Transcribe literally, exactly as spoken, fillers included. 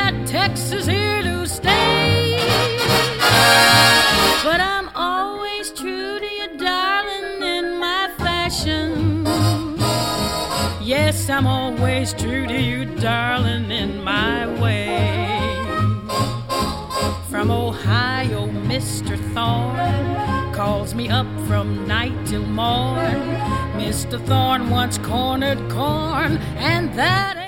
got Texas here to stay. But I'm always true to you, darling, in my fashion. Yes, I'm always true to you, darling, in my way. From Ohio, Mister Thorne calls me up from night till morn. Mister Thorne once cornered corn, and that ain't